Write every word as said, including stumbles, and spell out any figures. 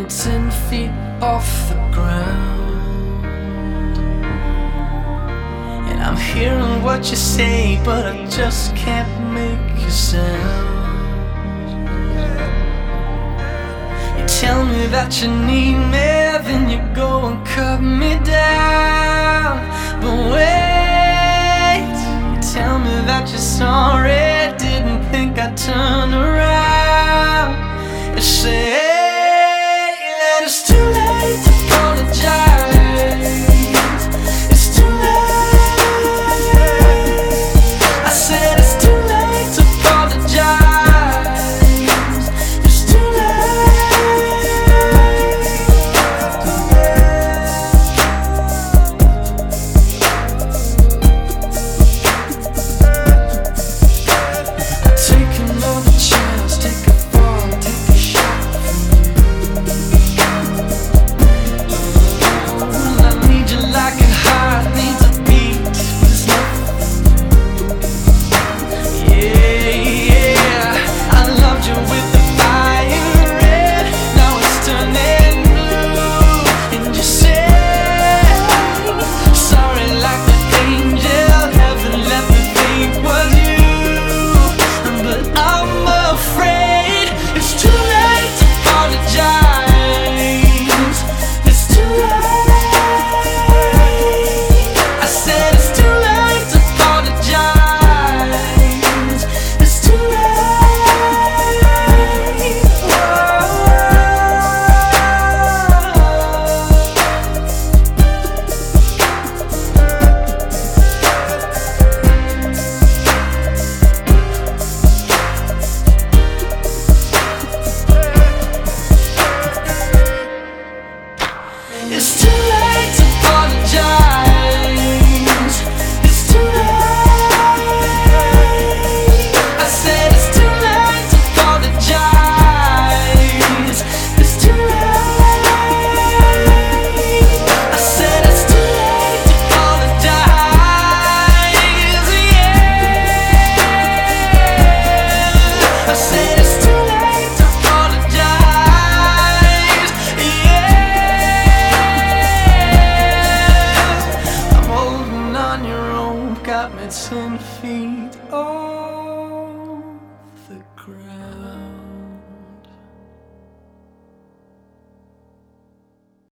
ten feet off the ground, and I'm hearing what you say, but I just can't make a sound. You tell me that you need me, then you go and cut me down. But wait, you tell me that you're sorry, didn't think I'd turn around.